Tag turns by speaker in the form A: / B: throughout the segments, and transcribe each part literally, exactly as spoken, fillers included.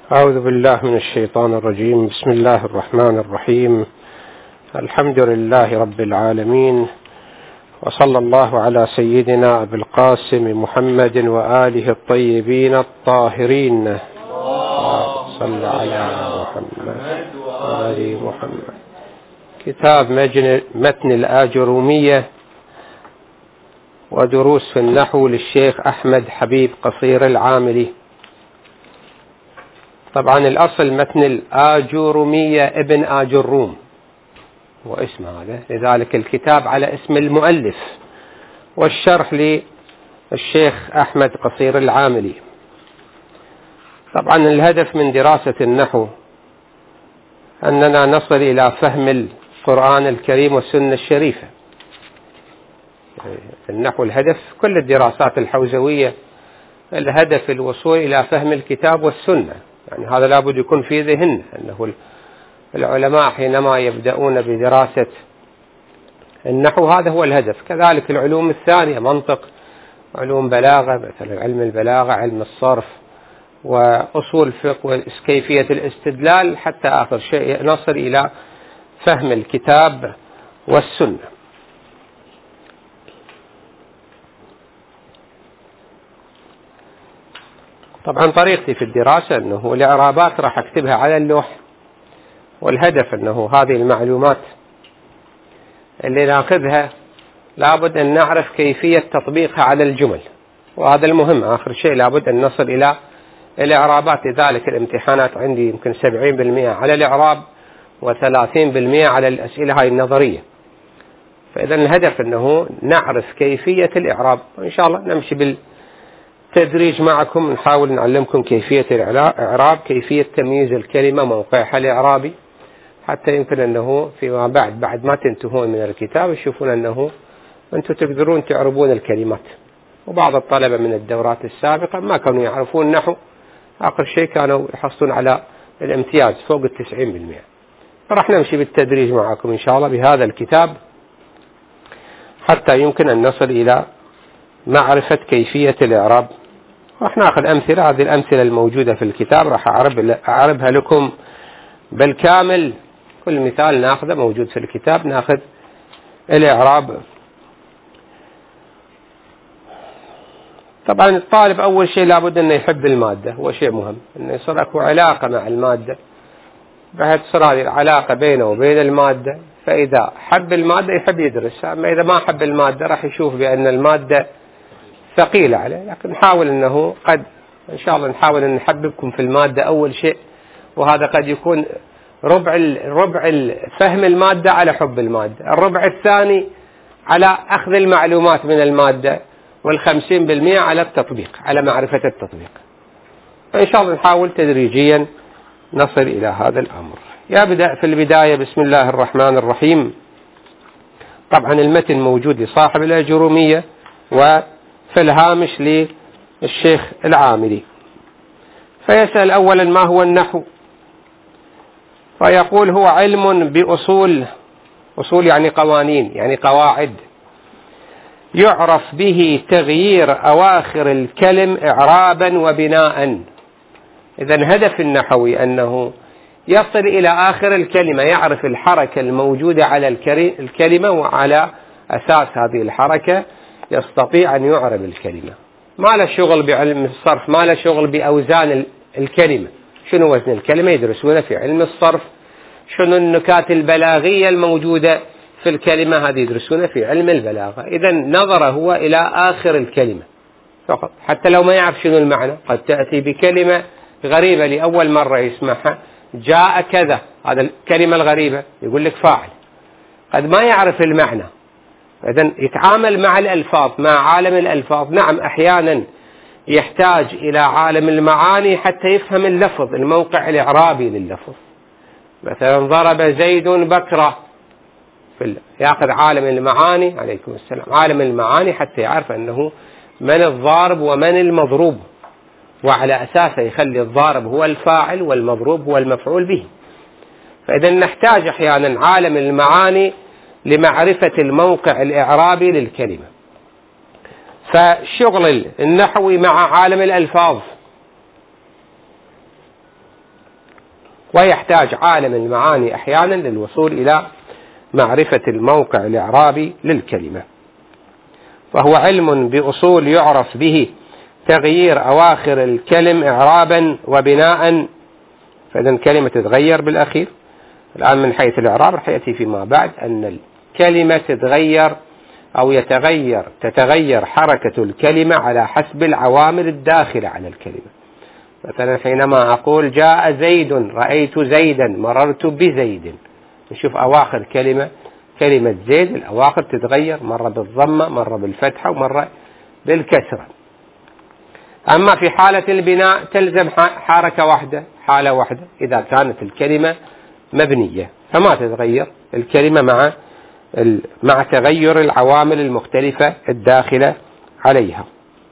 A: أعوذ بالله من الشيطان الرجيم. بسم الله الرحمن الرحيم. الحمد لله رب العالمين، وصلى الله على سيدنا أبي القاسم محمد وآله الطيبين الطاهرين. صلى على محمد وآل محمد. كتاب متن الآجرومية ودروس في النحو للشيخ أحمد حبيب قصير العاملي. طبعا الأصل متن الآجرومية ابن آجروم واسم هذا، لذلك الكتاب على اسم المؤلف، والشرح للشيخ أحمد قصير العاملي. طبعا الهدف من دراسة النحو أننا نصل إلى فهم القرآن الكريم والسنة الشريفة. النحو الهدف، كل الدراسات الحوزوية الهدف الوصول إلى فهم الكتاب والسنة، يعني هذا لابد يكون في ذهننا، أنه العلماء حينما يبدأون بدراسة النحو هذا هو الهدف. كذلك العلوم الثانية، منطق، علوم بلاغة، مثلا علم البلاغة، علم الصرف، وأصول فقه، وكيفية الاستدلال، حتى آخر شيء نصل إلى فهم الكتاب والسنة. طبعا طريقتي في الدراسة أنه الإعرابات راح أكتبها على اللوح، والهدف أنه هذه المعلومات اللي ناخذها لابد أن نعرف كيفية تطبيقها على الجمل، وهذا المهم. آخر شيء لابد أن نصل إلى الإعرابات. لذلك الامتحانات عندي يمكن سبعين بالمئة على الإعراب وثلاثين بالمئة على الأسئلة هاي النظرية. فإذا الهدف أنه نعرف كيفية الإعراب، وإن شاء الله نمشي بالتدريج معكم، نحاول نعلمكم كيفية الإعراب، كيفية تمييز الكلمة، موقعها الإعرابي، حتى يمكن أنه فيما بعد بعد ما تنتهون من الكتاب تشوفون أنه أنتم تقدرون تعربون الكلمات. وبعض الطلبة من الدورات السابقة ما كانوا يعرفون النحو، آخر شيء كانوا يحصلون على الامتياز فوق التسعين بالمئة. فرح نمشي بالتدريج معكم إن شاء الله بهذا الكتاب حتى يمكن أن نصل إلى معرفة كيفية الإعراب. راح ناخذ أمثلة، هذه الأمثلة الموجودة في الكتاب راح أعرب أعربها لكم بالكامل. كل مثال ناخذه موجود في الكتاب ناخذ الإعراب. طبعا الطالب أول شيء لابد أنه يحب المادة، هو شيء مهم، أنه يصير أكو علاقة مع المادة، بحيث تصير هذه العلاقة بينه وبين المادة. فإذا حب المادة يحب يدرس، أما إذا ما حب المادة راح يشوف بأن المادة ثقيلة عليه. لكن نحاول أنه قد إن شاء الله نحاول أن نحببكم في المادة أول شيء، وهذا قد يكون ربع ربع فهم المادة على حب المادة، الربع الثاني على أخذ المعلومات من المادة، والخمسين بالمئة على التطبيق، على معرفة التطبيق. فإن شاء الله نحاول تدريجيا نصل إلى هذا الأمر. يبدأ في البداية بسم الله الرحمن الرحيم. طبعا المتن موجود لصاحب الآجرومية، وفي الهامش للشيخ العاملي. فيسأل أولا ما هو النحو؟ فيقول هو علم بأصول، أصول يعني قوانين، يعني قواعد، يعرف به تغيير أواخر الكلم إعرابا وبناء. إذن هدف النحوي أنه يصل إلى آخر الكلمة، يعرف الحركة الموجودة على الكلمة، وعلى أساس هذه الحركة يستطيع أن يعرب الكلمة. ما له شغل بعلم الصرف، ما له شغل بأوزان الكلمة، شنو وزن الكلمة يدرسونه في علم الصرف، شنو النكات البلاغية الموجودة في الكلمة هذه يدرسونه في علم البلاغة. إذن نظر هو إلى آخر الكلمة فقط، حتى لو ما يعرف شنو المعنى. قد تأتي بكلمة غريبة لأول مرة يسمعها، جاء كذا، هذا الكلمة الغريبة يقول لك فاعل، قد ما يعرف المعنى. إذن يتعامل مع الألفاظ، مع عالم الألفاظ. نعم أحيانا يحتاج إلى عالم المعاني حتى يفهم اللفظ، الموقع الإعرابي لللفظ. مثلا ضرب زيد بكرة، يأخذ عالم المعاني، عليكم السلام، عالم المعاني حتى يعرف أنه من الضارب ومن المضروب، وعلى أساسه يخلي الضارب هو الفاعل والمضروب هو المفعول به. فإذا نحتاج أحيانا عالم المعاني لمعرفة الموقع الإعرابي للكلمة. فالشغل النحوي مع عالم الألفاظ ويحتاج عالم المعاني أحيانا للوصول إلى معرفة الموقع الإعرابي للكلمة. فهو علم بأصول يعرف به تغيير أواخر الكلم إعرابا وبناء، فإذا الكلمة تتغير بالأخير. الآن من حيث الإعراب رح يأتي فيما بعد أن الكلمة تتغير أو يتغير تتغير حركة الكلمة على حسب العوامل الداخلة على الكلمة. مثلا حينما أقول جاء زيد، رأيت زيدا، مررت بزيد، نشوف أواخر كلمة كلمة زيد الأواخر تتغير، مرة بالضمة، مرة بالفتحة، ومرة بالكسرة. أما في حالة البناء تلزم حركة واحدة، حالة واحدة إذا كانت الكلمة مبنية، فما تتغير الكلمة مع مع تغير العوامل المختلفة الداخلة عليها.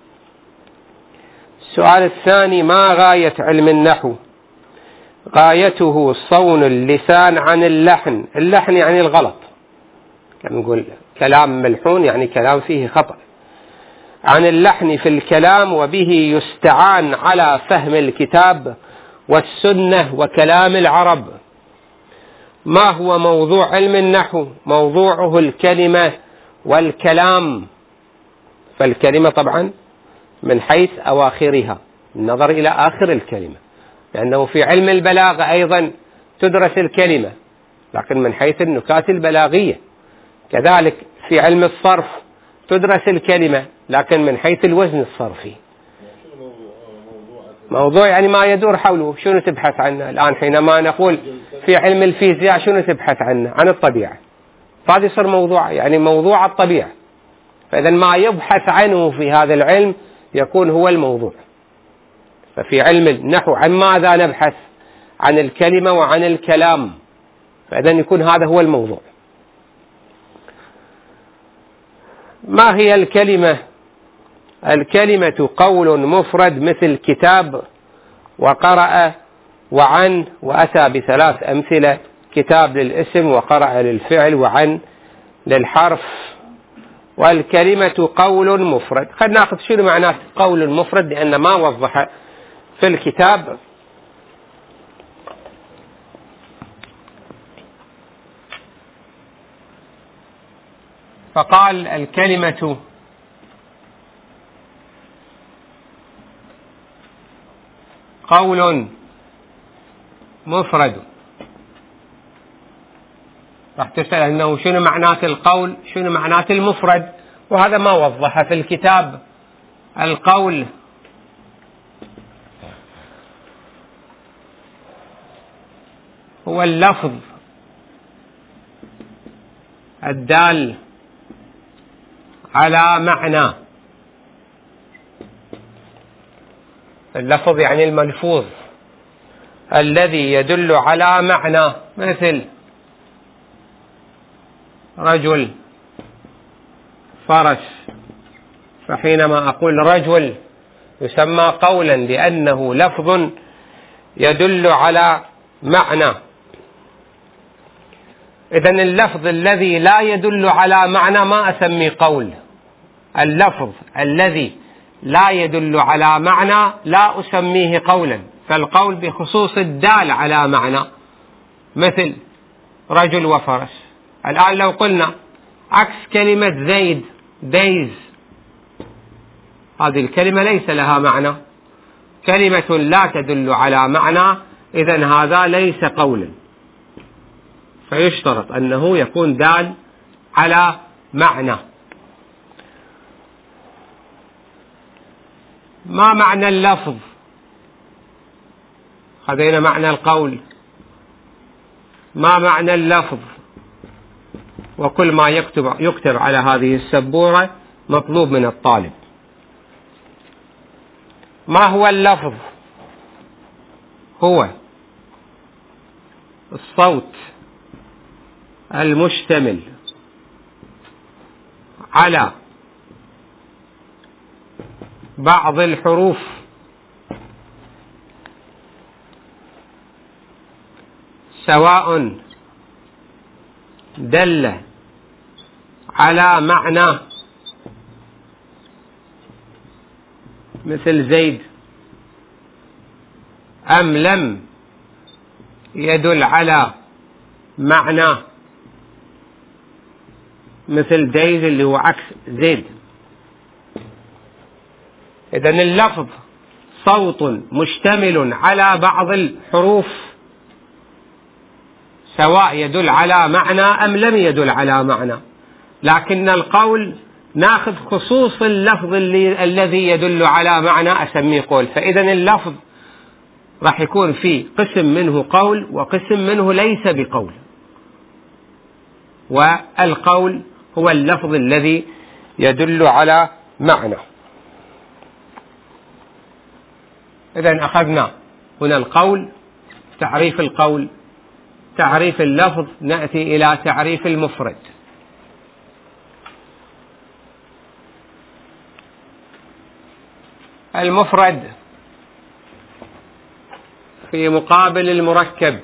A: السؤال الثاني: ما غاية علم النحو؟ غايته صون اللسان عن اللحن. اللحن يعني الغلط، يعني نقول كلام ملحون يعني كلام فيه خطأ. عن اللحن في الكلام، وبه يستعان على فهم الكتاب والسنة وكلام العرب. ما هو موضوع علم النحو؟ موضوعه الكلمة والكلام. فالكلمة طبعا من حيث أواخرها، النظر إلى آخر الكلمة، لأنه في علم البلاغة أيضا تدرس الكلمة لكن من حيث النكات البلاغية. كذلك في علم الصرف تدرس الكلمة لكن من حيث الوزن الصرفي. موضوع يعني ما يدور حوله، شنو تبحث عنه؟ الآن حينما نقول في علم الفيزياء شنو تبحث عنه؟ عن الطبيعة، فهذا يصير موضوع يعني موضوع الطبيعة. فإذا ما يبحث عنه في هذا العلم يكون هو الموضوع. ففي علم النحو عن ماذا نبحث؟ عن الكلمة وعن الكلام، فإذا يكون هذا هو الموضوع. ما هي الكلمة؟ الكلمة قول مفرد مثل كتاب وقرأ وعن، وأتى بثلاث أمثلة: كتاب للاسم، وقرأ للفعل، وعن للحرف. والكلمة قول مفرد. خلينا ناخذ شنو معناه قول مفرد لأن ما وضح في الكتاب. فقال الكلمة قول مفرد. راح تسأل أنه شنو معنات القول، شنو معنات المفرد، وهذا ما وضح في الكتاب. القول هو اللفظ الدال على معنى. اللفظ يعني الملفوظ الذي يدل على معنى، مثل رجل، فرس. فحينما أقول رجل يسمى قولا لأنه لفظ يدل على معنى. إذن اللفظ الذي لا يدل على معنى ما أسميه قول. اللفظ الذي لا يدل على معنى لا أسميه قولا. فالقول بخصوص الدال على معنى، مثل رجل وفرس. الآن لو قلنا عكس كلمة زيد دايز، هذه الكلمة ليس لها معنى، كلمة لا تدل على معنى، إذن هذا ليس قولا. فيشترط أنه يكون دال على معنى. ما معنى اللفظ؟ خذينا معنى القول. ما معنى اللفظ؟ وكل ما يكتب يكتب على هذه السبورة مطلوب من الطالب. ما هو اللفظ؟ هو الصوت المشتمل على بعض الحروف سواء دل على معنى، مثل زيد، أم لم يدل على معنى، مثل دايز اللي هو عكس زيد. إذن اللفظ صوت مشتمل على بعض الحروف، سواء يدل على معنى أم لم يدل على معنى، لكن القول ناخذ خصوص اللفظ اللي الذي يدل على معنى أسميه قول. فإذن اللفظ راح يكون فيه قسم منه قول وقسم منه ليس بقول، والقول هو اللفظ الذي يدل على معنى. إذن أخذنا هنا القول، تعريف القول، تعريف اللفظ، نأتي إلى تعريف المفرد. المفرد في مقابل المركب،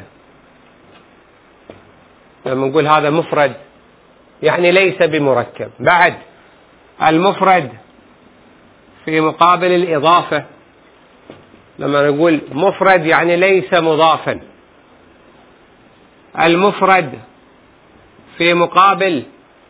A: لما نقول هذا مفرد يعني ليس بمركب. بعد المفرد في مقابل الإضافة، لما نقول مفرد يعني ليس مضافا. المفرد في مقابل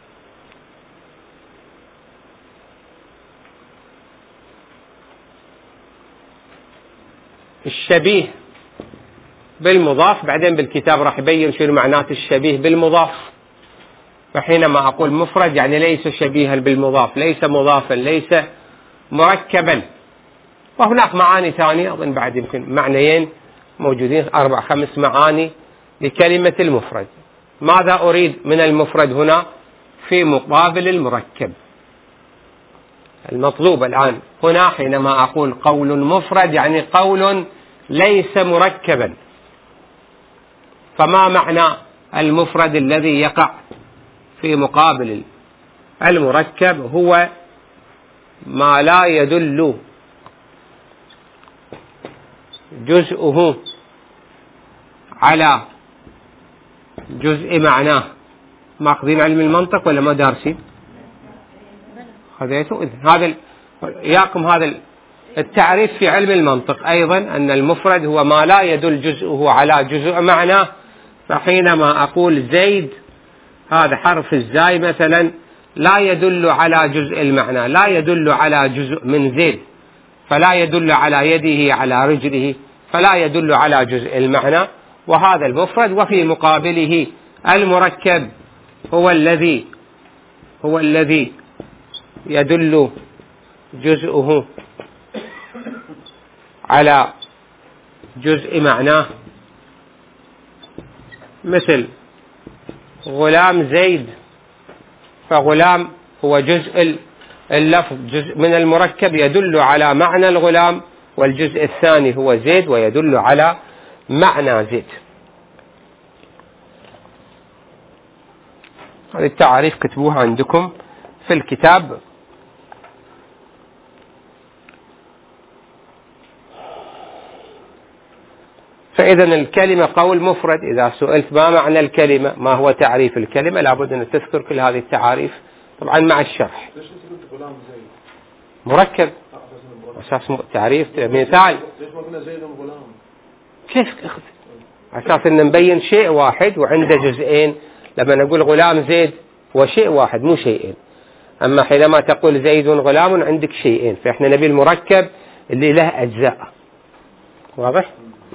A: الشبيه بالمضاف، بعدين بالكتاب راح يبين شنو معنات الشبيه بالمضاف. فحينما أقول مفرد يعني ليس شبيها بالمضاف، ليس مضافا، ليس مركبا. وهناك معاني ثانية أظن بعد يمكن معنيين موجودين، أربع خمس معاني لكلمة المفرد. ماذا أريد من المفرد هنا في مقابل المركب؟ المطلوب الآن هنا حينما أقول قول مفرد يعني قول ليس مركبا. فما معنى المفرد الذي يقع في مقابل المركب؟ هو ما لا يدل جزءه على جزء معناه. ماخذين علم المنطق ولا ما دارسين؟ خذيته؟ هذا ياكم هذا التعريف في علم المنطق أيضا، أن المفرد هو ما لا يدل جزءه على جزء معناه. فحينما أقول زيد، هذا حرف الزاي مثلا لا يدل على جزء المعنى، لا يدل على جزء من زيد، فلا يدل على يده على رجله، فلا يدل على جزء المعنى، وهذا المفرد. وفي مقابله المركب هو الذي هو الذي يدل جزءه على جزء معناه، مثل غلام زيد، فغلام هو جزء اللفظ، جزء من المركب يدل على معنى الغلام، والجزء الثاني هو زيد ويدل على معنى زيد. هذه التعاريف كتبوها عندكم في الكتاب. فإذا الكلمة قول مفرد. إذا سئلت ما معنى الكلمة، ما هو تعريف الكلمة، لابد أن تذكر كل هذه التعاريف طبعا مع الشرح. مركب أساس تعريف مثال. كيف أساس أن نبين شيء واحد وعنده جزئين. لما نقول غلام زيد هو شيء واحد مو شيئين، أما حينما تقول زيد غلام عندك شيئين، فإحنا نبي المركب اللي له أجزاء. واضح؟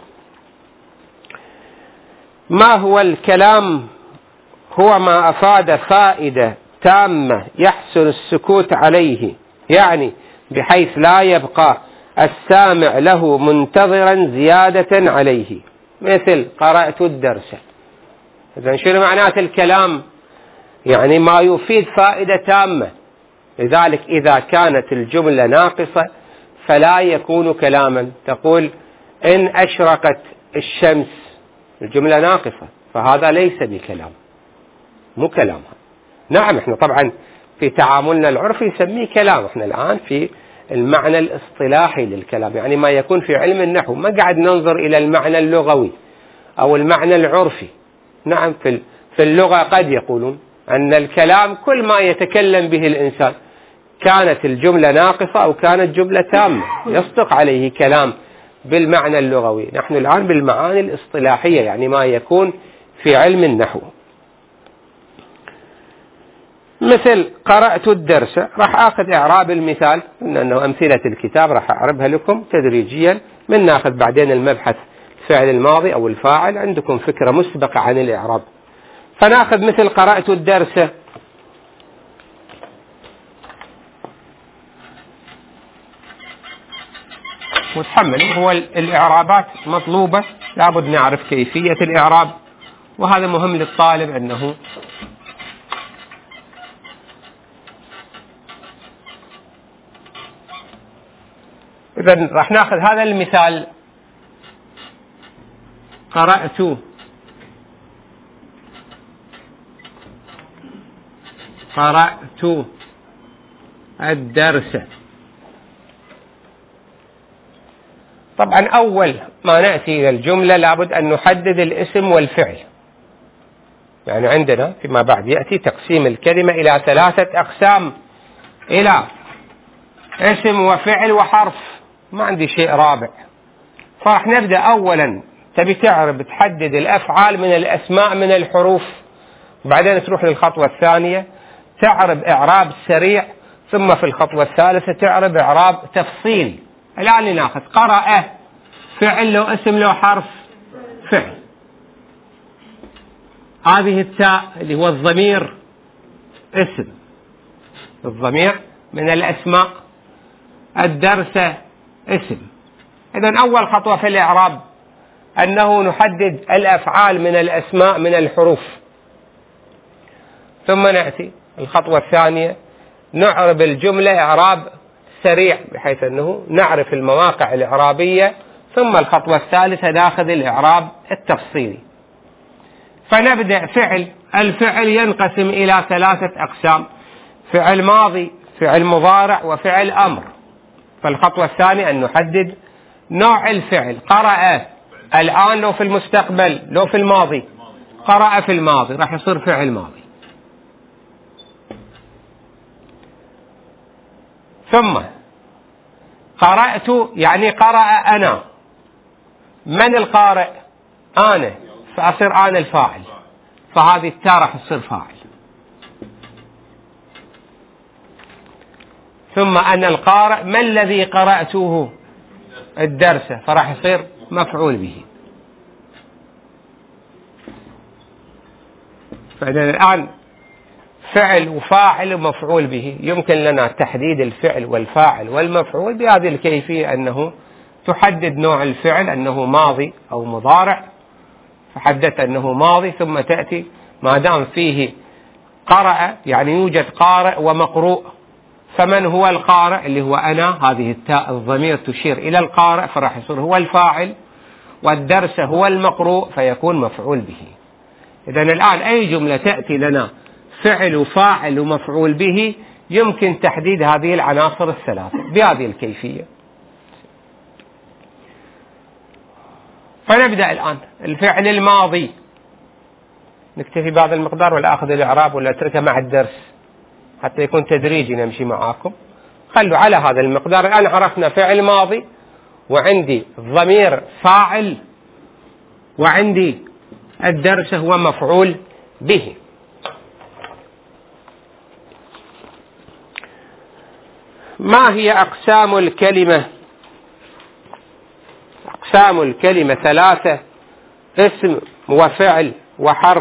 A: ما هو الكلام؟ هو ما أفاد فائدة تامة يحسن السكوت عليه، يعني بحيث لا يبقى السامع له منتظرا زيادة عليه، مثل قرأت الدرس. إذن شنو معنات الكلام؟ يعني ما يفيد فائدة تامة. لذلك إذا كانت الجملة ناقصة فلا يكون كلاما. تقول إن أشرقت الشمس، الجملة ناقصة، فهذا ليس بكلام، مو كلام. نعم احنا طبعا في تعاملنا العرفي نسميه كلام، احنا الآن في المعنى الاصطلاحي للكلام، يعني ما يكون في علم النحو، ما قاعد ننظر إلى المعنى اللغوي أو المعنى العرفي. نعم في في اللغة قد يقولون أن الكلام كل ما يتكلم به الإنسان، كانت الجملة ناقصة أو كانت جملة تامة، يصدق عليه كلام بالمعنى اللغوي، نحن الآن بالمعاني الاصطلاحية، يعني ما يكون في علم النحو. مثل قرأت الدرس، راح آخذ إعراب المثال، لأنه أمثلة الكتاب راح أعربها لكم تدريجيا، من ناخذ بعدين المبحث الفعل الماضي أو الفاعل، عندكم فكرة مسبقة عن الإعراب. فناخذ مثل قرأت الدرس، وتحمل هو الإعرابات مطلوبة، لابد نعرف كيفية الإعراب، وهذا مهم للطالب أنه إذن راح ناخذ هذا المثال، قرأت قرأت الدرس. طبعا أول ما نأتي إلى الجملة لابد أن نحدد الاسم والفعل، يعني عندنا فيما بعد يأتي تقسيم الكلمة إلى ثلاثة أقسام، إلى اسم وفعل وحرف، ما عندي شيء رابع. فراح نبدأ أولا، تبي تعرف تحدد الأفعال من الأسماء من الحروف، بعدين تروح للخطوة الثانية تعرب إعراب سريع، ثم في الخطوة الثالثة تعرب إعراب تفصيل. الآن ناخذ قرأ، فعل له اسم له حرف، فعل. هذه التاء اللي هو الضمير اسم، الضمير من الأسماء. الدرس اسم. إذن أول خطوة في الإعراب أنه نحدد الأفعال من الأسماء من الحروف، ثم نأتي الخطوة الثانية نعرب الجملة إعراب سريع بحيث أنه نعرف المواقع الإعرابية، ثم الخطوة الثالثة ناخذ الإعراب التفصيلي. فنبدأ فعل. الفعل ينقسم إلى ثلاثة أقسام: فعل ماضي، فعل مضارع، وفعل أمر. فالخطوة الثانية أن نحدد نوع الفعل. قرأ الآن لو في المستقبل، لو في الماضي. قرأ في الماضي راح يصير فعل ماضي. ثم قرأت يعني قرأ أنا. من القارئ؟ أنا، فأصير أنا الفاعل، فهذه التاء راح تصير فاعل. ثم أنا القارئ، ما الذي قرأته؟ الدرس، فراح يصير مفعول به. فإذا الآن فعل وفاعل ومفعول به، يمكن لنا تحديد الفعل والفاعل والمفعول بهذه الكيفية، أنه تحدد نوع الفعل أنه ماضي أو مضارع، فحددت أنه ماضي، ثم تأتي ما دام فيه قرأ يعني يوجد قارئ ومقروء، فمن هو القارئ؟ اللي هو أنا. هذه التاء الضمير تشير إلى القارئ، فراح يصير هو الفاعل، والدرس هو المقروء فيكون مفعول به. إذن الآن أي جملة تأتي لنا فعل وفاعل ومفعول به يمكن تحديد هذه العناصر الثلاثة بهذه الكيفية. فنبدأ الآن الفعل الماضي، نكتفي بهذا المقدار ولا أخذ الإعراب ولا أتركه مع الدرس حتى يكون تدريجي نمشي معاكم؟ خلوا على هذا المقدار. الآن عرفنا فعل ماضي، وعندي ضمير فاعل، وعندي الدرس هو مفعول به. ما هي أقسام الكلمة؟ أقسام الكلمة ثلاثة: اسم وفعل وحرف.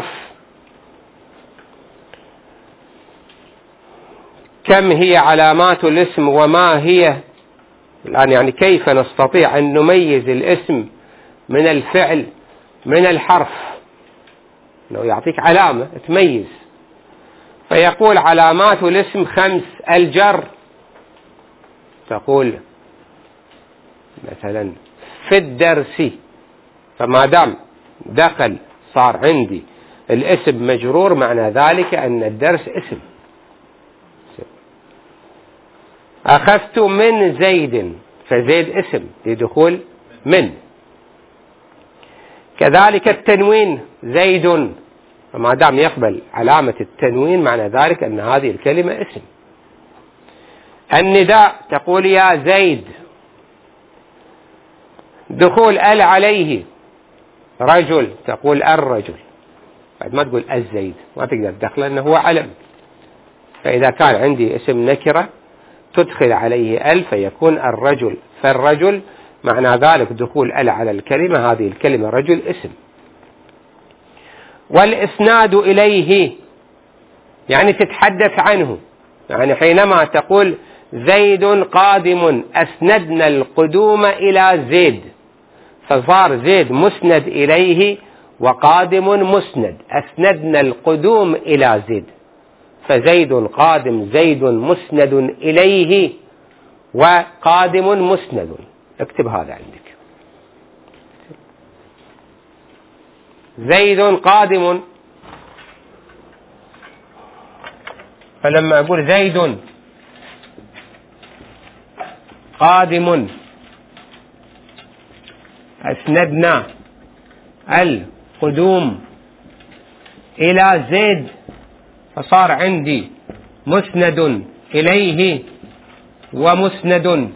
A: كم هي علامات الاسم وما هي؟ الآن يعني كيف نستطيع أن نميز الاسم من الفعل من الحرف؟ لو يعطيك علامة تميز. فيقول علامات الاسم خمس: الجر، تقول مثلا في الدرس، فما دام دخل صار عندي الاسم مجرور، معنى ذلك أن الدرس اسم. أخذت من زيد، فزيد اسم لدخول من. كذلك التنوين زيد، فما دام يقبل علامة التنوين معنى ذلك أن هذه الكلمة اسم. النداء، تقول يا زيد. دخول ال عليه، رجل تقول الرجل، بعد ما تقول الزيد، ما تقدر تدخله انه هو علم. فإذا كان عندي اسم نكرة تدخل عليه ال فيكون الرجل، فالرجل معنى ذلك دخول ال على الكلمة، هذه الكلمة رجل اسم. والإسناد إليه يعني تتحدث عنه، يعني حينما تقول زيد قادم أسندنا القدوم إلى زيد، فصار زيد مسند إليه وقادم مسند، أسندنا القدوم إلى زيد، فزيد قادم، زيد مسند إليه وقادم مسند. اكتب هذا عندك، زيد قادم، فلما أقول زيد قادم أسندنا القدوم إلى زيد، فصار عندي مسند إليه ومسند،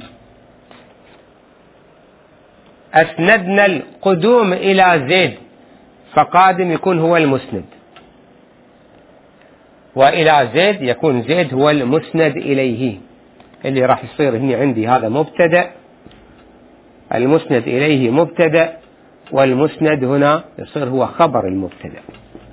A: أسندنا القدوم إلى زيد، فقادم يكون هو المسند، وإلى زيد يكون زيد هو المسند إليه، اللي راح يصير هنا عندي هذا مبتدأ، المسند إليه مبتدأ، والمسند هنا يصير هو خبر المبتدأ.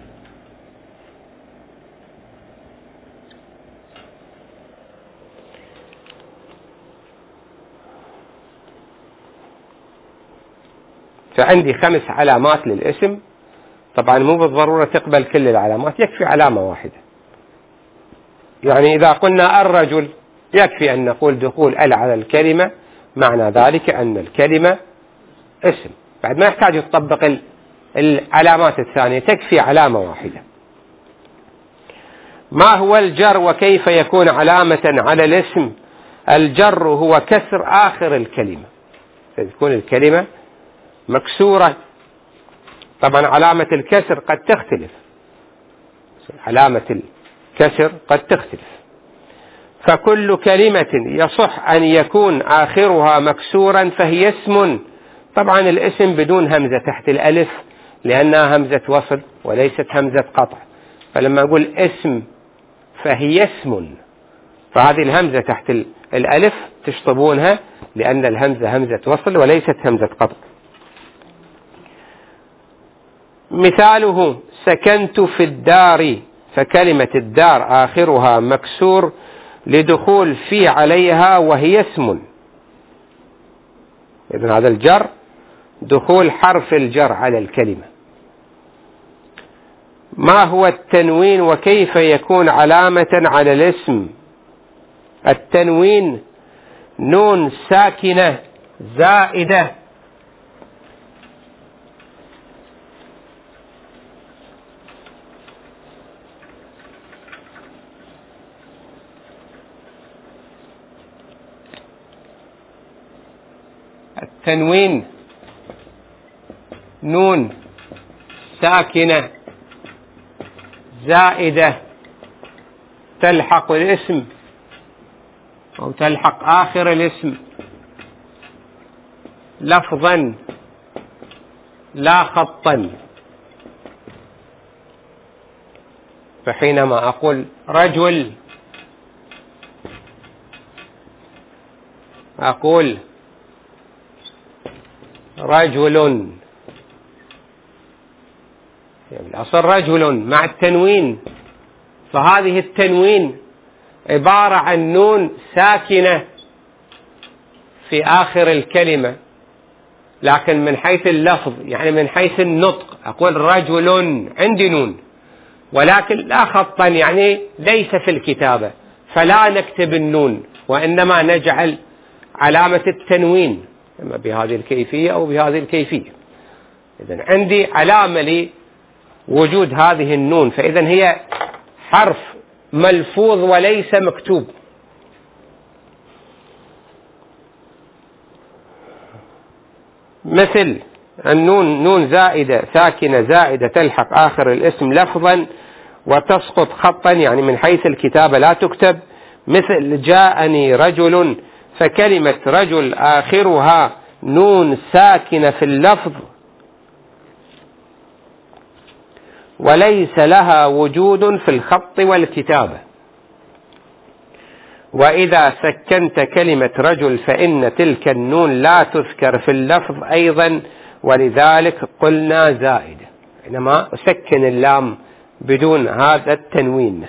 A: فعندي خمس علامات للاسم، طبعا مو بالضرورة تقبل كل العلامات، يكفي علامة واحدة. يعني إذا قلنا الرجل يكفي أن نقول دخول ال على الكلمة، معنى ذلك أن الكلمة اسم، بعد ما يحتاج تطبق العلامات الثانية، تكفي علامة واحدة. ما هو الجر وكيف يكون علامة على الاسم؟ الجر هو كسر آخر الكلمة، فتكون الكلمة مكسورة، طبعا علامة الكسر قد تختلف، علامة الكسر قد تختلف. فكل كلمة يصح أن يكون آخرها مكسورا فهي اسم، طبعا الاسم بدون همزة تحت الألف لأنها همزة وصل وليست همزة قطع، فلما أقول اسم فهي اسم، فهذه الهمزة تحت الألف تشطبونها لأن الهمزة همزة وصل وليست همزة قطع. مثاله سكنت في الدار، فكلمة الدار آخرها مكسور لدخول في عليها وهي اسم، إذن هذا الجر دخول حرف الجر على الكلمة. ما هو التنوين وكيف يكون علامة على الاسم؟ التنوين نون ساكنة زائدة التنوين نون ساكنة زائدة تلحق الاسم أو تلحق آخر الاسم لفظا لا خطا، فحينما أقول رجل أقول رجل، يعني الأصل رجل مع التنوين، فهذه التنوين عبارة عن نون ساكنة في آخر الكلمة، لكن من حيث اللفظ يعني من حيث النطق أقول رجل عندي نون، ولكن لا خطا يعني ليس في الكتابة، فلا نكتب النون وإنما نجعل علامة التنوين إما بهذه الكيفية أو بهذه الكيفية. إذن عندي علامة لوجود هذه النون، فإذن هي حرف ملفوظ وليس مكتوب. مثل النون نون زائدة ساكنة زائدة تلحق آخر الاسم لفظا وتسقط خطا يعني من حيث الكتابة لا تكتب. مثل جاءني رجل، فكلمة رجل آخرها نون ساكنة في اللفظ وليس لها وجود في الخط والكتابة. وإذا سكنت كلمة رجل فإن تلك النون لا تذكر في اللفظ أيضا، ولذلك قلنا زائدة، إنما أسكن اللام بدون هذا التنوين.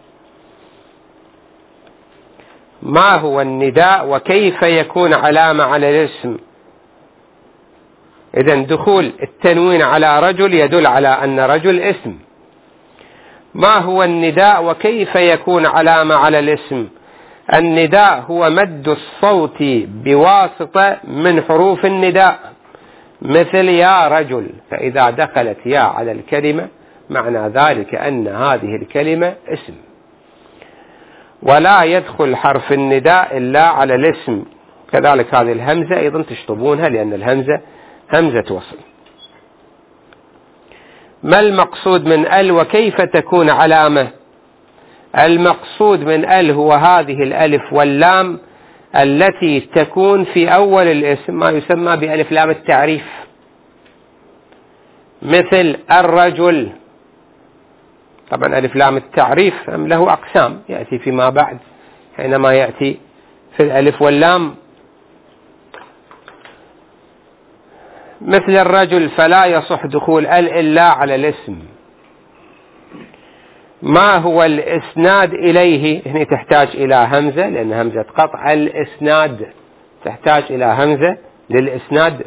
A: ما هو النداء وكيف يكون علامة على الاسم؟ إذن دخول التنوين على رجل يدل على أن رجل اسم. ما هو النداء وكيف يكون علامة على الاسم؟ النداء هو مد الصوت بواسطة من حروف النداء، مثل يا رجل، فإذا دخلت يا على الكلمة معنى ذلك أن هذه الكلمة اسم. ولا يدخل حرف النداء إلا على الاسم. كذلك هذه الهمزة أيضا تشطبونها لأن الهمزة همزة وصل. ما المقصود من ال وكيف تكون علامة؟ المقصود من ال هو هذه الألف واللام التي تكون في أول الاسم، ما يسمى بألف لام التعريف، مثل الرجل. طبعا ألف لام التعريف له أقسام يأتي فيما بعد حينما يأتي في الألف واللام، مثل الرجل فلا يصح دخول ال إلا على الاسم. ما هو الإسناد إليه؟ هنا تحتاج إلى همزة لأن همزة قطع. الإسناد تحتاج إلى همزة للإسناد.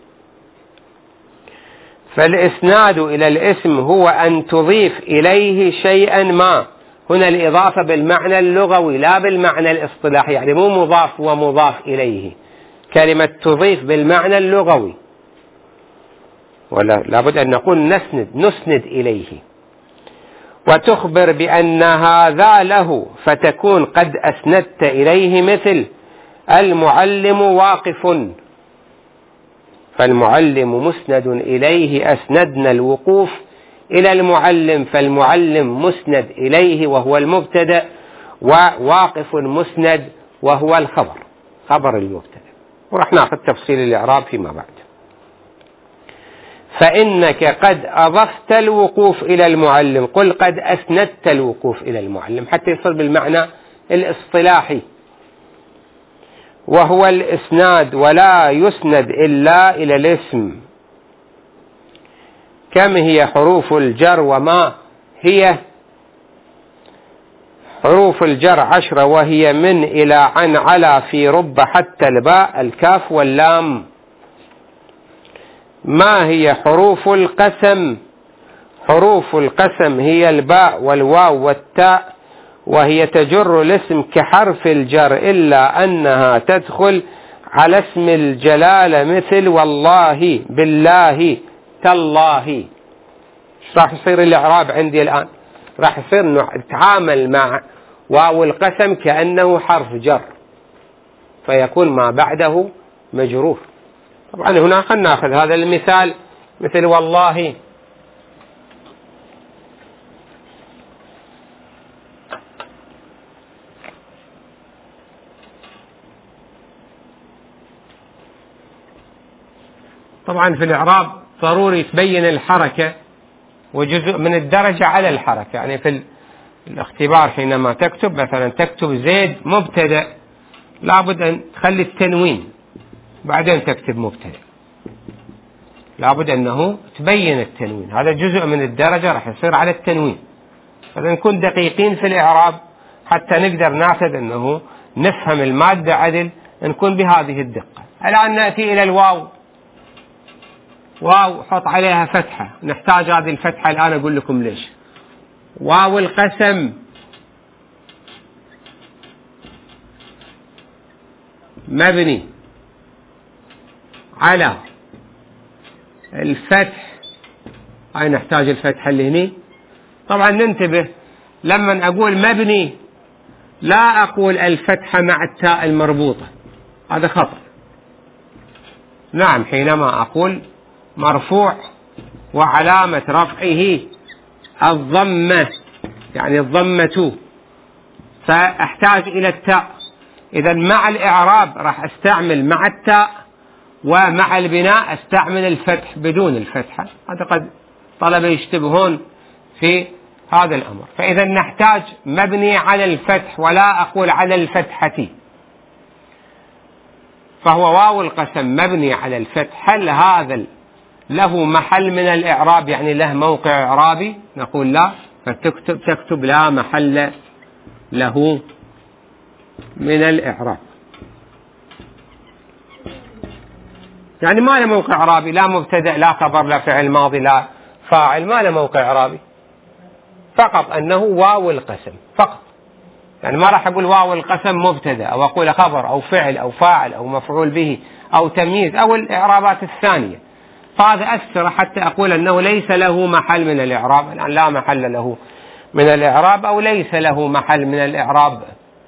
A: فالإسناد إلى الاسم هو أن تضيف إليه شيئا ما. هنا الإضافة بالمعنى اللغوي لا بالمعنى الاصطلاحي، يعني مو مضاف ومضاف إليه، كلمة تضيف بالمعنى اللغوي، ولا لابد أن نقول نسند نسند إليه، وتخبر بأن هذا له فتكون قد أسندت إليه، مثل المعلم واقف، فالمعلم مسند إليه، أسندنا الوقوف إلى المعلم، فالمعلم مسند إليه وهو المبتدأ، وواقف مسند وهو الخبر، خبر المبتدأ. ورح ناخذ تفصيل الإعراب فيما بعد. فإنك قد أضفت الوقوف إلى المعلم، قل قد أسندت الوقوف إلى المعلم حتى يصل بالمعنى الاصطلاحي، وهو الإسناد، ولا يسند إلا إلى الاسم. كم هي حروف الجر وما هي؟ حروف الجر عشرة، وهي من إلى عن على في رب حتى الباء الكاف واللام. ما هي حروف القسم؟ حروف القسم هي الباء والواو والتاء، وهي تجر الاسم كحرف الجر إلا أنها تدخل على اسم الجلالة، مثل والله، بالله، تالله. ايش راح يصير الإعراب عندي الآن؟ راح يصير نتعامل مع واو القسم كأنه حرف جر، فيكون ما بعده مجرور. طبعا هنا خلنا ناخذ هذا المثال، مثل والله، طبعا في الإعراب ضروري تبين الحركة وجزء من الدرجة على الحركة. يعني في الاختبار حينما تكتب مثلا تكتب زيد مبتدأ، لابد أن تخلي التنوين بعدين تكتب مبتدأ، لابد أنه تبين التنوين، هذا جزء من الدرجة راح يصير على التنوين. فإذا نكون دقيقين في الإعراب حتى نقدر ناخذ أنه نفهم المادة عدل، نكون بهذه الدقة. الآن نأتي إلى الواو. واو حط عليها فتحة، نحتاج هذه الفتحة الآن أقول لكم ليش. واو القسم مبني على الفتح، هاي نحتاج الفتحة اللي هني. طبعا ننتبه لما أقول مبني لا أقول الفتحة مع التاء المربوطة، هذا خطأ. نعم، حينما أقول مرفوع وعلامة رفعه الضمة، يعني الضمة، فأحتاج إلى التاء. إذا مع الإعراب راح أستعمل مع التاء ومع البناء استعمل الفتح بدون الفتحة. هذا قد طلبة يشتبهون في هذا الأمر. فإذا نحتاج مبني على الفتح ولا أقول على الفتحة، فهو واو القسم مبني على الفتح. هل هذا له محل من الإعراب، يعني له موقع إعرابي؟ نقول لا، فتكتب تكتب لا محل له من الإعراب، يعني ما له موقع إعرابي، لا مبتدأ لا خبر لا فعل ماضي لا فاعل، ما له موقع إعرابي، فقط أنه واو القسم فقط. يعني ما راح أقول واو القسم مبتدأ أو أقول خبر أو فعل أو فاعل أو مفعول به أو تمييز أو الإعرابات الثانية، فهذا أثر حتى أقول أنه ليس له محل من الإعراب. الآن لا محل له من الإعراب أو ليس له محل من الإعراب.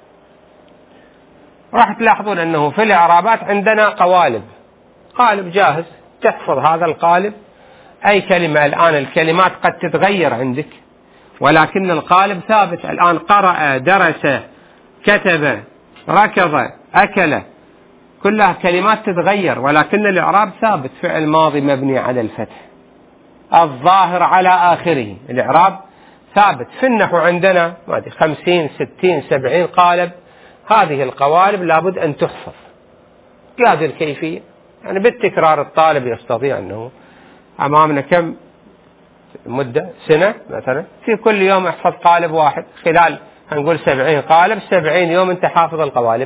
A: راح تلاحظون أنه في الإعرابات عندنا قوالب، قالب جاهز تحفظ هذا القالب أي كلمة. الآن الكلمات قد تتغير عندك ولكن القالب ثابت. الآن قرأ، درس، كتب، ركض، أكل، كلها كلمات تتغير ولكن الإعراب ثابت. فعل ماضي مبني على الفتح، الظاهر على آخره، الإعراب ثابت. في النحو عندنا خمسين ستين سبعين قالب، هذه القوالب لابد أن تحفظ بهذه الكيفية. يعني بالتكرار الطالب يستطيع أنه أمامنا كم مدة سنة مثلا، في كل يوم احفظ قالب واحد، خلال هنقول سبعين قالب، سبعين يوم انت حافظ القوالب.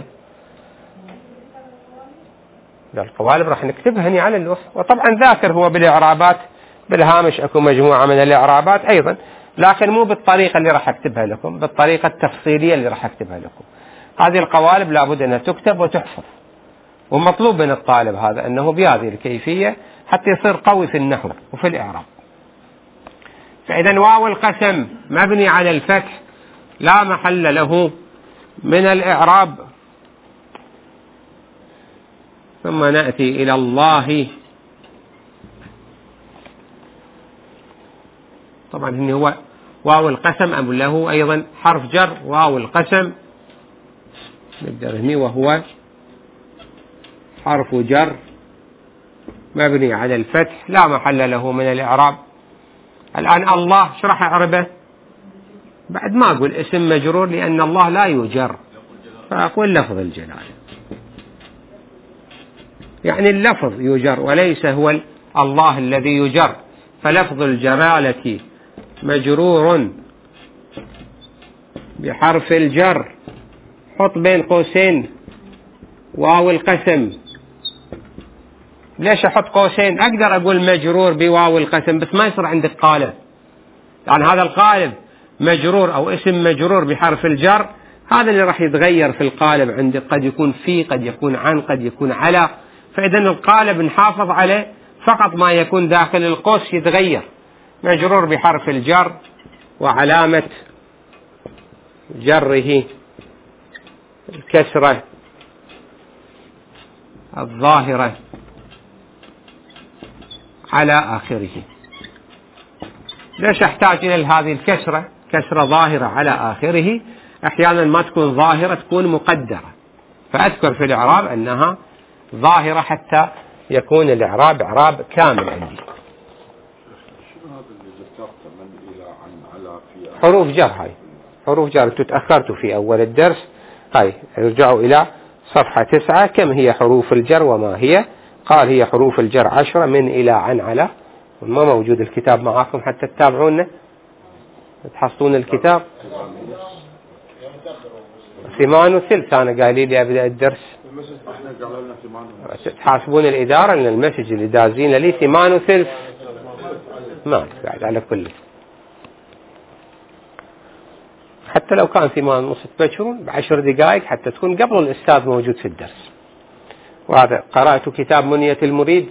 A: القوالب راح نكتبها هنا على اللوح، وطبعا ذاكر هو بالإعرابات بالهامش اكو مجموعة من الإعرابات أيضا، لكن مو بالطريقة اللي راح اكتبها لكم، بالطريقة التفصيلية اللي راح اكتبها لكم. هذه القوالب لابد أنها تكتب وتحفظ، ومطلوب من الطالب هذا أنه بهذه الكيفية حتى يصير قوي في النحو وفي الإعراب. فإذا واو القسم مبني على الفتح لا محل له من الإعراب. ثم نأتي إلى الله. طبعا هو واو القسم أم له أيضا حرف جر، واو القسم نقدر هني وهو حرف جر مبني على الفتح لا محل له من الإعراب. الآن الله شو راح أعربه؟ بعد ما أقول اسم مجرور لأن الله لا يجر، فأقول لفظ الجلالة، يعني اللفظ يجر وليس هو الله الذي يجر. فلفظ الجلالة مجرور بحرف الجر، حط بين قوسين واو القسم. ليش أحط قوسين؟ أقدر أقول مجرور بواو القسم بس ما يصير عندك قالب، يعني هذا القالب مجرور أو اسم مجرور بحرف الجر، هذا اللي راح يتغير في القالب عندك، قد يكون في، قد يكون عن، قد يكون على. فإذا القالب نحافظ عليه، فقط ما يكون داخل القوس يتغير. مجرور بحرف الجر وعلامة جره الكسرة الظاهرة على آخره. ليش أحتاج إلى هذه الكسرة؟ كسرة ظاهرة على آخره، أحيانا ما تكون ظاهرة تكون مقدرة، فأذكر في الإعراب أنها ظاهرة حتى يكون الإعراب إعراب كامل عندي. حروف جر، هاي حروف جر تتأخرت في أول الدرس. هاي ارجعوا إلى صفحة تسعة، كم هي حروف الجر وما هي؟ قال هي حروف الجر عشرة، من إلى عن على. ما موجود الكتاب معاكم حتى تتابعونا تحصلون الكتاب؟ ثمان وثلث أنا قايل لي أبدأ الدرس، تحاسبون الإدارة لأن المسج اللي دازين لي ثمان وثلث، ما قاعد على كل، حتى لو كان ثمان ونص تبشرون بعشر دقائق حتى تكون قبل الأستاذ موجود في الدرس. وهذا قرأت كتاب منية المريد،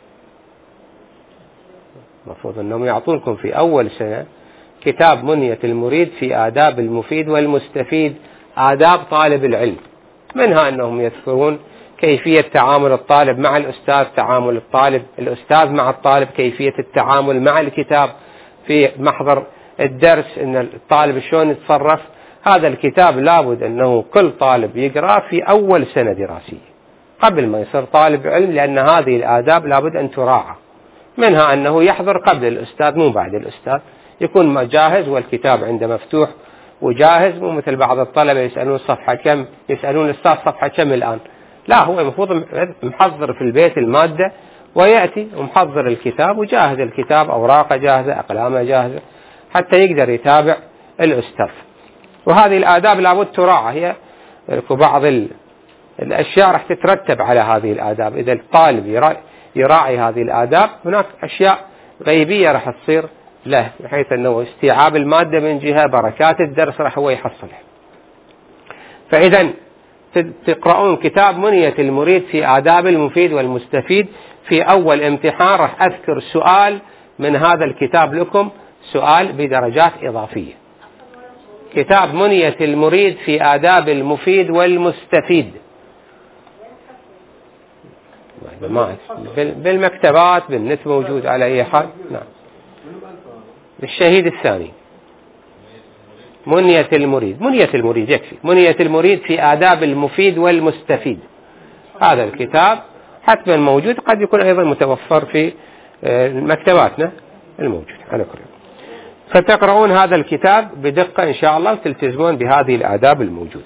A: مفروض أنهم يعطونكم في أول سنة كتاب منية المريد في آداب المفيد والمستفيد، آداب طالب العلم، منها أنهم يذكرون كيفية تعامل الطالب مع الأستاذ، تعامل الطالب الأستاذ مع الطالب، كيفية التعامل مع الكتاب في محضر الدرس، أن الطالب شلون يتصرف. هذا الكتاب لابد أنه كل طالب يقرأ في أول سنة دراسية، قبل ما يصير طالب علم، لأن هذه الآداب لابد أن تراعى، منها أنه يحضر قبل الأستاذ مو بعد الأستاذ، يكون جاهز والكتاب عنده مفتوح وجاهز، مو مثل بعض الطلبة يسألون الصفحة كم، يسألون الأستاذ صفحة كم الآن، لا، هو المفروض محضر في البيت المادة ويأتي ومحضر الكتاب وجاهز الكتاب، أوراقه جاهزة، أقلامه جاهزة، حتى يقدر يتابع الأستاذ. وهذه الآداب لابد تراعى، هي بعض الأشياء راح تترتب على هذه الآداب. إذا الطالب يراعي, يراعي هذه الآداب، هناك أشياء غيبية راح تصير له، بحيث أنه استيعاب المادة من جهة، بركات الدرس راح هو يحصلها. فإذا تقرؤون كتاب منية المريد في آداب المفيد والمستفيد. في أول امتحان راح أذكر سؤال من هذا الكتاب لكم، سؤال بدرجات إضافية. كتاب منية المريد في آداب المفيد والمستفيد، بالمكتبات، بالنت موجود على أي حال. نعم، بالشهيد الثاني. منية المريد، منية المريد يكفي، منية المريد في آداب المفيد والمستفيد. هذا الكتاب حتما موجود، قد يكون أيضا متوفر في مكتباتنا الموجود على كل. فتقرؤون هذا الكتاب بدقة إن شاء الله وتلتزمون بهذه الآداب الموجودة.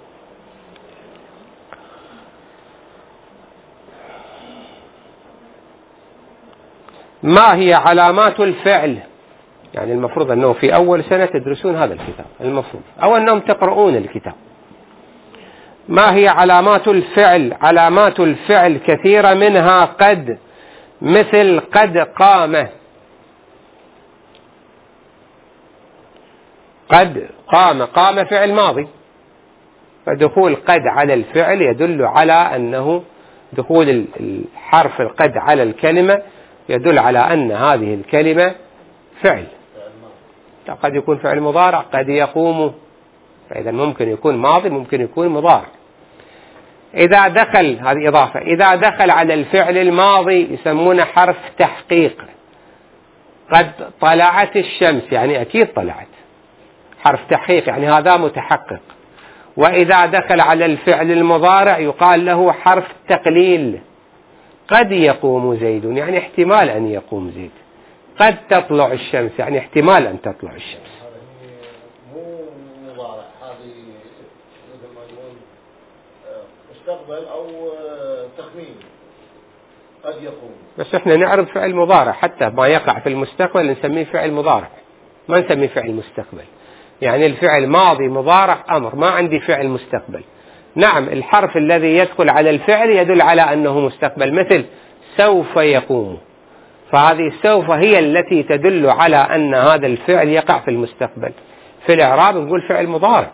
A: ما هي علامات الفعل؟ يعني المفروض أنه في أول سنة تدرسون هذا الكتاب، المفروض، أو أنهم تقرؤون الكتاب. ما هي علامات الفعل؟ علامات الفعل كثيرة، منها قد، مثل قد قام. قد قام، قام فعل ماضي، فدخول قد على الفعل يدل على أنه دخول الحرف القد على الكلمة يدل على أن هذه الكلمة فعل. قد يكون فعل مضارع، قد يقوم، فإذا ممكن يكون ماضي، ممكن يكون مضارع. إذا دخل، هذه إضافة، إذا دخل على الفعل الماضي يسمونه حرف تحقيق. قد طلعت الشمس، يعني أكيد طلعت، حرف تحقيق، يعني هذا متحقق. وإذا دخل على الفعل المضارع يقال له حرف تقليل. قد يقوم زيد، يعني احتمال أن يقوم زيد. قد تطلع الشمس، يعني احتمال أن تطلع الشمس.
B: مو مضارع، هذه مثل ما نقول مستقبل أو تخمين. قد يقوم،
A: بس احنا نعرف فعل مضارع، حتى ما يقع في المستقبل نسميه فعل مضارع، ما نسميه فعل مستقبل. يعني الفعل ماضي مضارع أمر، ما عندي فعل مستقبل. نعم، الحرف الذي يدخل على الفعل يدل على أنه مستقبل، مثل سوف يقوم، فهذه سوف هي التي تدل على أن هذا الفعل يقع في المستقبل. في الإعراب نقول فعل مضارع.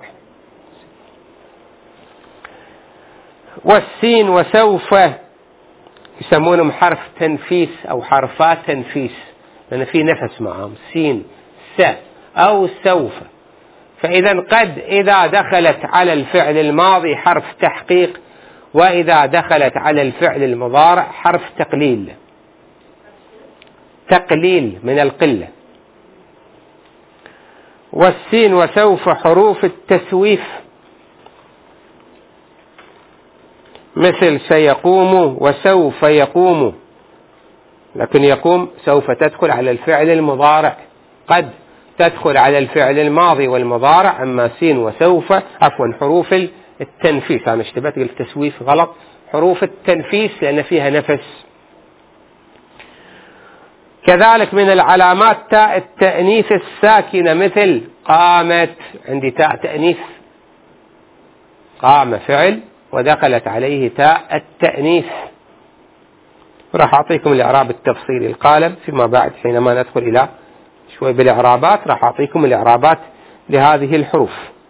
A: والسين وسوف يسمونهم حرف تنفيس أو حرفات تنفيس، لأن في نفس معهم، سين، س أو سوف. فإذا قد إذا دخلت على الفعل الماضي حرف تحقيق، وإذا دخلت على الفعل المضارع حرف تقليل، تقليل من القلة. والسين وسوف حروف التسويف، مثل سيقوم وسوف يقوم، لكن يقوم سوف تدخل على الفعل المضارع، قد تدخل على الفعل الماضي والمضارع. أما سين وسوف، عفوا، حروف التنفيس، أنا اشتبهت قلت تسويف غلط، حروف التنفيس لأن فيها نفس. كذلك من العلامات تاء التأنيث الساكنة، مثل قامت، عندي تاء تأنيث، قام فعل ودخلت عليه تاء التأنيث. راح أعطيكم الإعراب التفصيلي القالب فيما بعد، حينما ندخل إلى شوي بالإعرابات راح أعطيكم الإعرابات لهذه الحروف.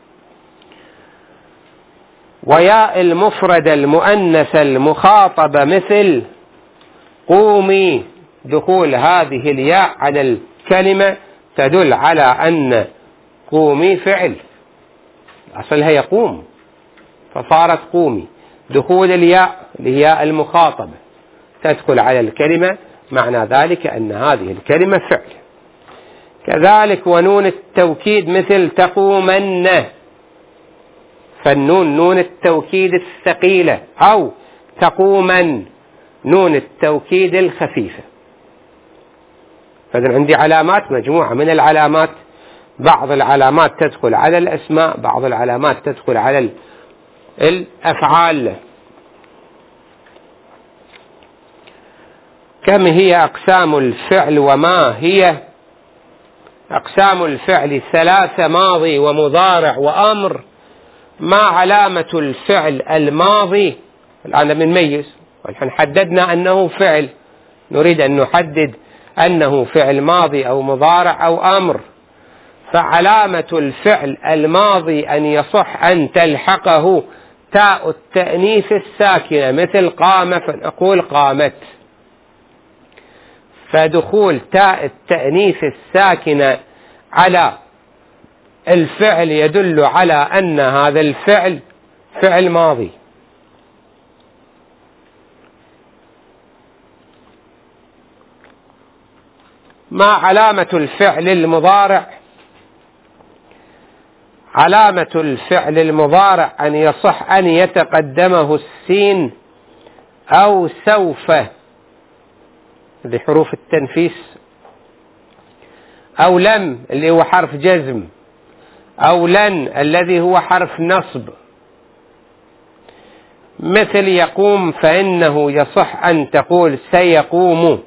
A: وياء المفرد المؤنث المخاطبة، مثل قومي، دخول هذه الياء على الكلمة تدل على أن قومي فعل، أصلها يقوم فصارت قومي. دخول الياء لياء المخاطبة تدخل على الكلمة، معنى ذلك أن هذه الكلمة فعل. كذلك ونون التوكيد، مثل تقومن، فالنون نون التوكيد الثقيلة، أو تقوما، نون التوكيد الخفيفة. فإذن عندي علامات، مجموعة من العلامات، بعض العلامات تدخل على الأسماء، بعض العلامات تدخل على الأفعال. كم هي أقسام الفعل وما هي؟ أقسام الفعل ثلاثة: ماضي ومضارع وأمر. ما علامة الفعل الماضي؟ الآن بنميز، والحين حددنا أنه فعل، نريد أن نحدد أنه فعل ماضي أو مضارع أو أمر. فعلامة الفعل الماضي أن يصح أن تلحقه تاء التأنيث الساكنة، مثل قام فنقول قامت. فدخول تاء التأنيث الساكنة على الفعل يدل على أن هذا الفعل فعل ماضي. ما علامة الفعل المضارع؟ علامة الفعل المضارع أن يصح أن يتقدمه السين أو سوف، هذه حروف التنفيس، أو لم اللي هو حرف جزم، أو لن الذي هو حرف نصب. مثل يقوم فإنه يصح أن تقول سيقوم،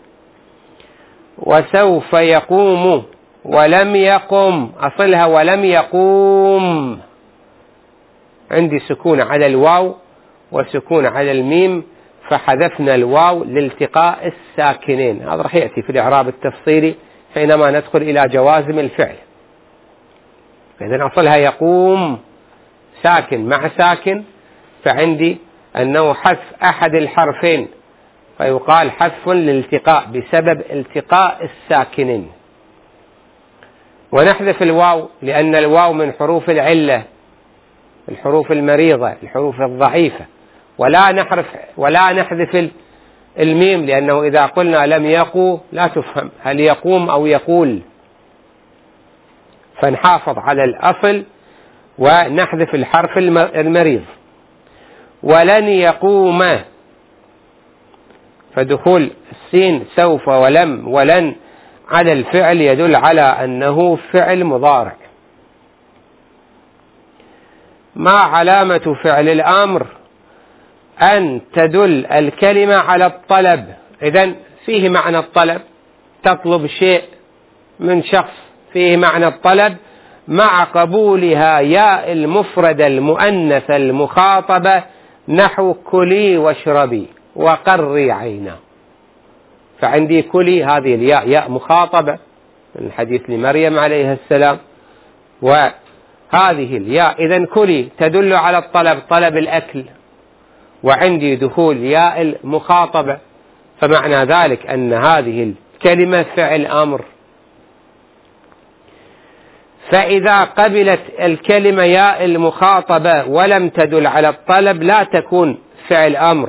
A: وسوف يقوم، ولم يقم أصلها ولم يقوم، عندي سكون على الواو وسكون على الميم، فحذفنا الواو لالتقاء الساكنين. هذا راح يأتي في الإعراب التفصيلي حينما ندخل إلى جوازم الفعل. إذن أصلها يقوم ساكن مع ساكن، فعندي أنه حذف أحد الحرفين، فيقال حذف للالتقاء بسبب التقاء الساكنين. ونحذف الواو لأن الواو من حروف العلة، الحروف المريضة، الحروف الضعيفة. ولا نحرف ولا نحذف الميم، لأنه إذا قلنا لم يقو لا تفهم هل يقوم أو يقول، فنحافظ على الأصل ونحذف الحرف المريض. ولن يقوم، فدخول السين سوف ولم ولن على الفعل يدل على أنه فعل مضارع. ما علامة فعل الأمر؟ أن تدل الكلمة على الطلب. إذن فيه معنى الطلب، تطلب شيء من شخص، فيه معنى الطلب مع قبولها ياء المفردة المؤنثة المخاطبة، نحو كلي واشربي وقري عينا. فعندي كلي هذه الياء ياء مخاطبة من الحديث لمريم عليه السلام، وهذه الياء إذن كلي تدل على الطلب، طلب الأكل، وعندي دخول ياء المخاطبة، فمعنى ذلك أن هذه الكلمة فعل أمر. فإذا قبلت الكلمة ياء المخاطبة ولم تدل على الطلب لا تكون فعل أمر.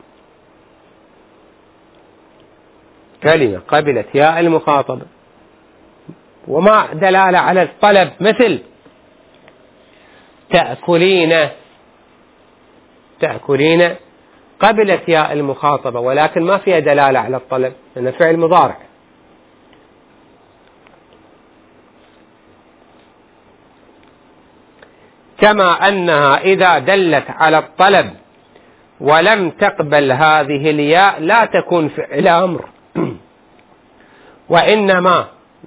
A: كلمة قبلت ياء المخاطبة وما دلالة على الطلب، مثل تأكلين، تأكلين قبلت ياء المخاطبة ولكن ما فيها دلالة على الطلب لأنه فعل مضارع. كما أنها إذا دلت على الطلب ولم تقبل هذه الياء لا تكون فعل أمر، وإنما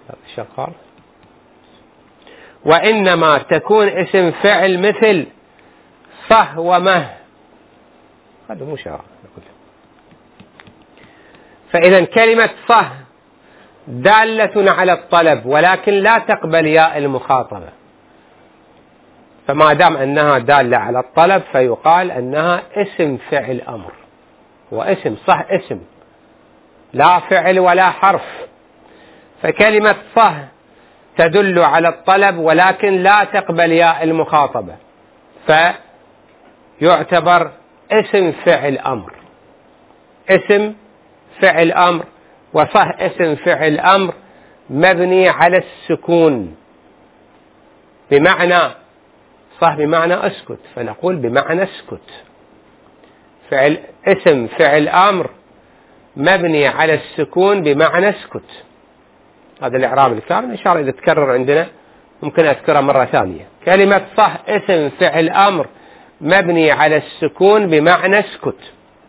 A: وإنما تكون اسم فعل، مثل صه ومه. هذا مو شرع. فإذا كلمة صه دالة على الطلب ولكن لا تقبل ياء المخاطبة، فما دام أنها دالة على الطلب فيقال أنها اسم فعل أمر. واسم صه اسم لا فعل ولا حرف، فكلمة صه تدل على الطلب ولكن لا تقبل ياء المخاطبة، فيعتبر اسم فعل أمر. اسم فعل أمر، وصه اسم فعل أمر مبني على السكون، بمعنى صه بمعنى اسكت، فنقول بمعنى اسكت. فعل اسم فعل أمر مبني على السكون بمعنى اسكت. هذا الإعراب الكامل إن شاء الله إذا تكرر عندنا ممكن أذكرها مرة ثانية. كلمة صح اسم فعل أمر مبني على السكون بمعنى اسكت.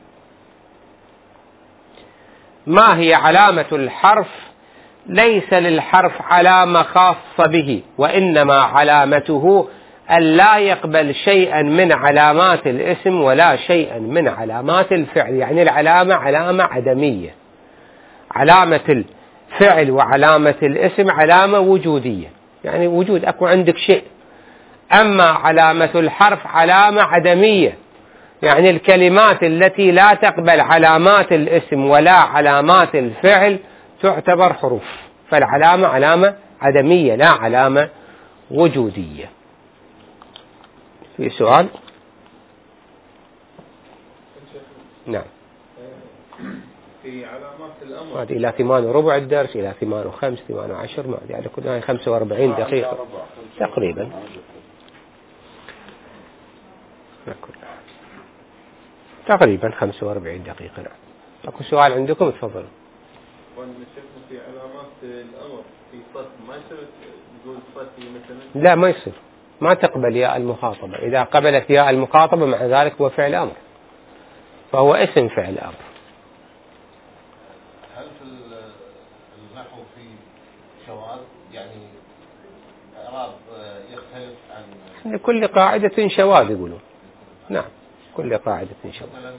A: ما هي علامة الحرف؟ ليس للحرف علامة خاصة به، وإنما علامته أن لا يقبل شيئا من علامات الاسم ولا شيئا من علامات الفعل. يعني العلامة علامة عدمية. علامة الفعل وعلامة الاسم علامة وجودية، يعني وجود أكو عندك شيء. أما علامة الحرف علامة عدمية، يعني الكلمات التي لا تقبل علامات الاسم ولا علامات الفعل تعتبر حروف. فالعلامة علامة عدمية لا علامة وجودية. في سؤال؟ نعم.
B: في علامات الأمر
A: هذه إلى ثمان وربع الدرس، إلى ثمان وخمس، ثمان وعشر، ما يعني كلها خمسة وأربعين دقيقة تقريبا. تقريبا خمسة وأربعين دقيقة. نعم. أكو سؤال عندكم؟ تفضلوا.
B: في علامات الأمر في صف ما يصير تقول صفي مثلا؟
A: لا ما يصير، ما تقبل ياء المخاطبة. إذا قبلت ياء المخاطبة مع ذلك هو فعل أمر، فهو اسم فعل أمر.
B: هل في النحو في شواذ يعني إعراب يختلف عن
A: كل قاعدة شواذ يقولون؟ نعم كل قاعدة شواذ.
B: مثلا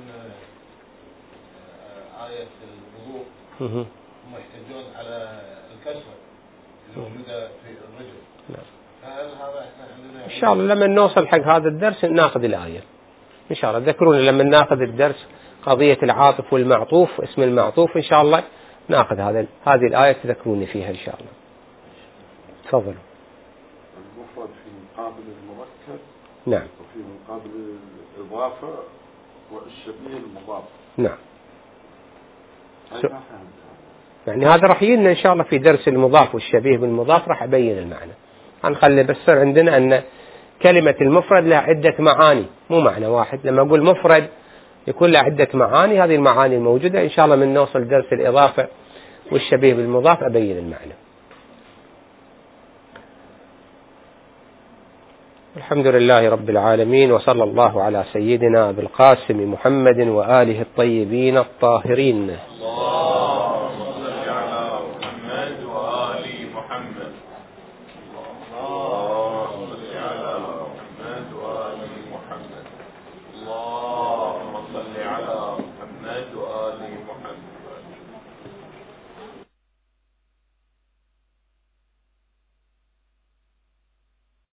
B: آية الوضوء هم يحتجون على الكسرة الموجودة في الرجل.
A: نعم.
B: هل هذا احنا عندنا
A: إن شاء الله لما نوصل حق هذا الدرس ناخذ الآية إن شاء الله. ذكرونا لما ناخذ الدرس قضية العاطف والمعطوف، اسم المعطوف إن شاء الله ناخذ هذا هذه الآية تذكروني فيها إن شاء الله. تفضلوا.
C: المفرد في مقابل المركب.
A: نعم.
C: وفي مقابل الإضافة والشبيه المضاف.
A: نعم. يعني هذا راح يجينا إن شاء الله في درس المضاف والشبيه بالمضاف، راح أبين المعنى. هنخلي بس عندنا أن كلمة المفرد لها عدة معاني مو معنى واحد. لما أقول مفرد يكون له عدة معاني، هذه المعاني الموجودة إن شاء الله من نوصل درس الإضافة والشبيه بالمضاف أبين المعنى. الحمد لله رب العالمين، وصلى الله على سيدنا بالقاسم محمد وآله الطيبين الطاهرين.